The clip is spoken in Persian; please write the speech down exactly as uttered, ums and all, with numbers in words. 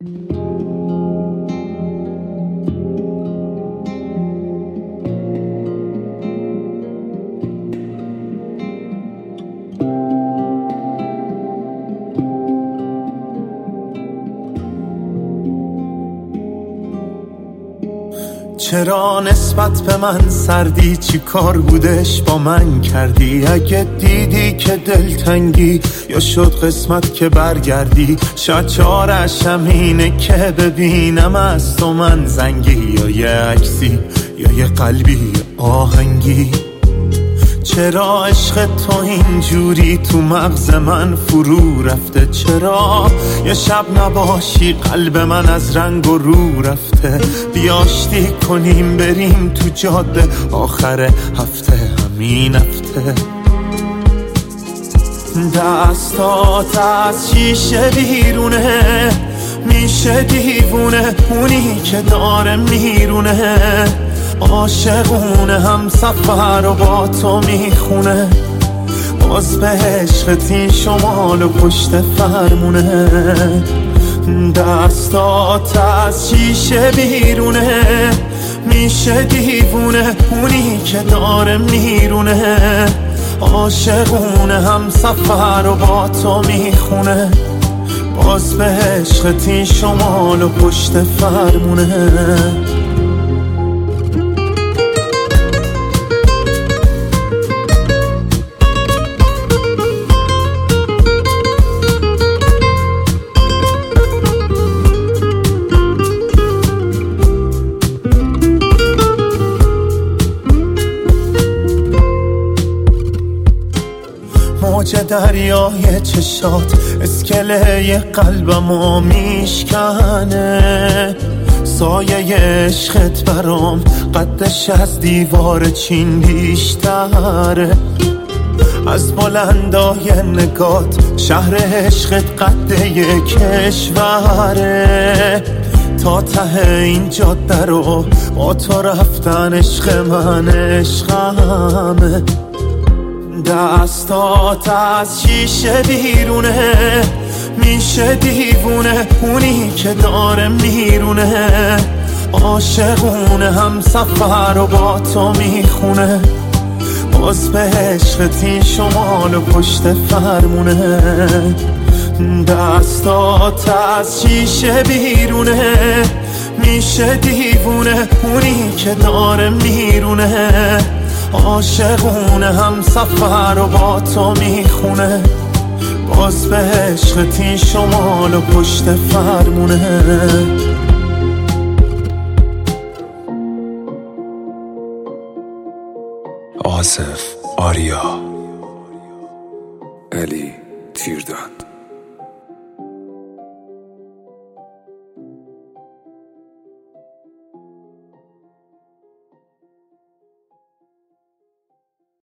چرا نسبت به من سردی؟ چی کار بودش با من کردی؟ اگه دیدی که دلتنگی یا شد قسمت که برگردی، شاید چارش همینه که ببینم از تو من زنگی، یا یه عکسی یا یه قلبی آهنگی. چرا عشق تو اینجوری تو مغز من فرو رفته؟ چرا یه شب نباشی قلب من از رنگ و رو رفته؟ بیاشتی کنیم بریم تو جاده آخر هفته، همین هفته. دستات از شیشه بیرونه، میشه دیوونه اونی که داره میرونه. عاشقونه هم سفر و با تو میخونه، باز به عشقت این شمال و پشت فرمونه. دستات از شیشه بیرونه، میشه دیوونه اونی که داره میرونه. عاشقونه هم سفر و با تو میخونه، باز به عشقت این شمال و پشت فرمونه. موج دریای چشات اسکله قلبمو میشکنه. سایه عشقت برام قدش از دیوار چین بیشتره. از بلندای نگات شهر عشقت قده یه کشوره. تا ته این جاده رو با تو رفتن عشق من عشقمه. دستات از شیشه بیرونه، میشه دیوونه اونی که داره میرونه. عاشقونه هم سفر و با تو میخونه، باز به عشقت این شمال و پشت فرمونه. دستات از شیشه بیرونه، میشه دیوونه اونی که داره میرونه. عاشقونه هم سفر و با تو میخونه، باز به عشقت این شمال و پشت فرمونه. آصف آریا، علی تیردان.